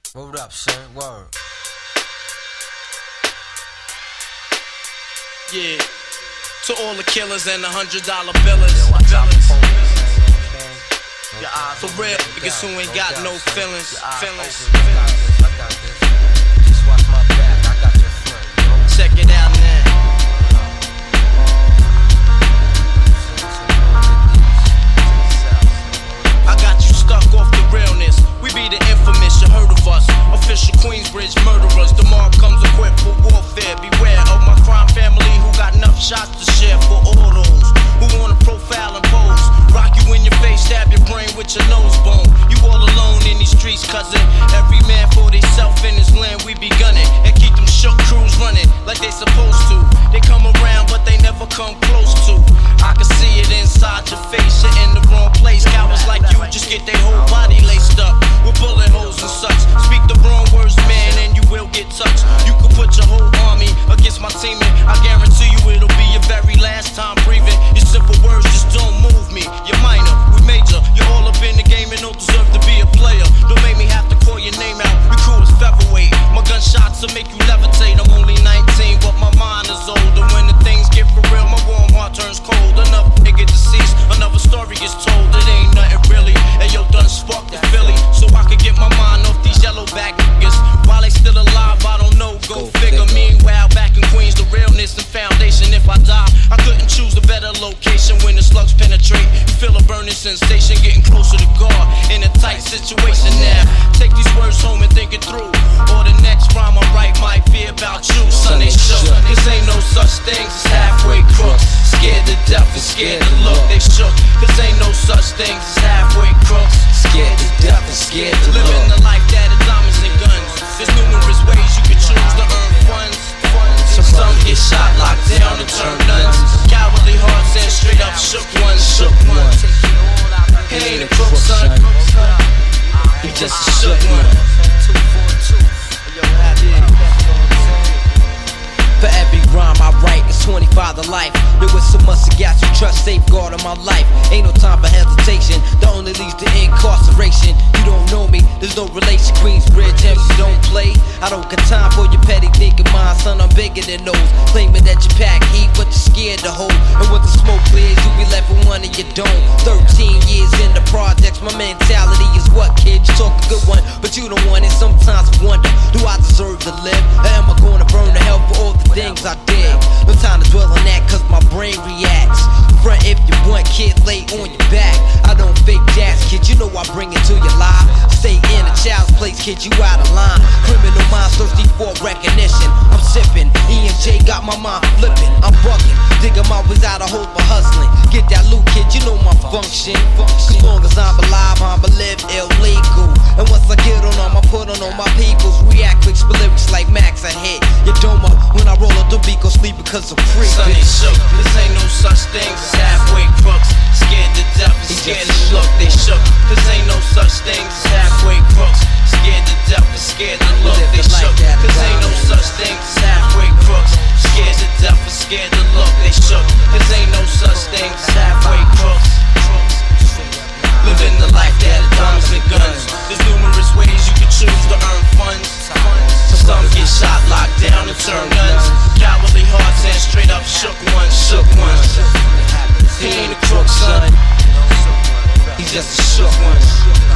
Hold up, son. Word. Yeah. To all the killers and the $100 billers. For real, niggas who ain't got no feelings. Just watch my back. I got your front. Check it out now. I got you stuck off the realness. We be the infamous, you heard of us. Official Queensbridge murderers. Tomorrow comes equipped for warfare. Beware of my crime family who got enough shots to share for all those who wanna profile and pose. Rock you in your face, stab your brain with your nose bone. You all alone in these streets, cousin. Every man for theyself in his land, we be gunning. And keep them shook crews running like they supposed to. They come around, but they never come close to. I can see it inside your face, you're in the wrong place. Cowards like you just get their whole body laced up with bullet holes and such. Speak the wrong words, man, and you will get touched. You can put your whole army against my team, and I guarantee you it'll be your very last time breathing. Your simple words just don't move me. You're minor, we major. You're all up in the game and don't deserve to be a player. Don't make me have to call your name out. Your crew is featherweight. My gunshots will make you levitate. I'm only 19, but my mind is older. When the things get for real, my warm heart turns cold. Another nigga deceased, another story is told. It ain't nothing really. And yo, done sparked the Philly, so I could get my mind off these yellow back niggas. While they still alive, I don't know. Go figure. Meanwhile, back in Queens, the realness and foundation. If I die, I couldn't choose a better location. When the slugs penetrate, you feel a burning sensation, getting closer to God in a tight situation. Now, take these words home and think it through. Or the next rhyme I write might be about you. Son, they shook. Cause ain't no such things as halfway crooks. Scared to death and scared to look. They shook. Cause ain't no such things as halfway crooks. Scared to death and scared to look. Living the life that is diamonds and guns. There's numerous ways you can choose to earn funds. Some get shot, locked down, and turn nuns. Cowardly hearts and straight up shook ones. He ain't a crook, son. He just a shook one. For every rhyme I write, it's 25 to life. There was so much to gas you trust, safeguard in my life. Ain't no time for hesitation, that only leads to incarceration. You don't know me, there's no relation. Queensbridge, MC don't play. I don't got time for your petty thinking mind, son, I'm bigger than those. Claiming that you pack heat, but you're scared to hold. And when the smoke clears, you be left with one and you don't. 13 years in the projects, my mentality is what, kid? You talk a good one, but you don't want it. Sometimes I wonder, do I deserve to live? Or am I gonna burn to hell for all the things I did? No time to dwell on that, cause my brain reacts. Front if you want, kid, lay on your back. I don't fake jazz, kid, you know I bring it to your life. Stay in a child's place, kid, you out of line. Criminal minds thirsty for recognition. I'm sipping, E&J got my mind flipping. I'm bugging, digging my ways out of hope for hustling. Get that loot, kid, you know my function. As long as I'm alive, I'ma live illegal. And once I get on them, I put on all my peoples. React quick, spit lyrics like Max, I hit your doma. When I roll up the beat, go sleep because I'm free. Son, they shook. This ain't no such thing as halfway crooks. Scared to death and scared to look. They shook. This ain't no such thing as halfway crooks. Scared to death and scared to look. They shook. This ain't no such thing as halfway crooks. Scared to death and scared to look. They shook. This ain't no such thing as halfway crooks. Living the life that is diamonds and guns. There's numerous ways you can choose to earn funds. Some get shot, locked down, and turn guns. Cowardly hearts and straight up shook ones. He ain't a crook, son. He's just a shook one.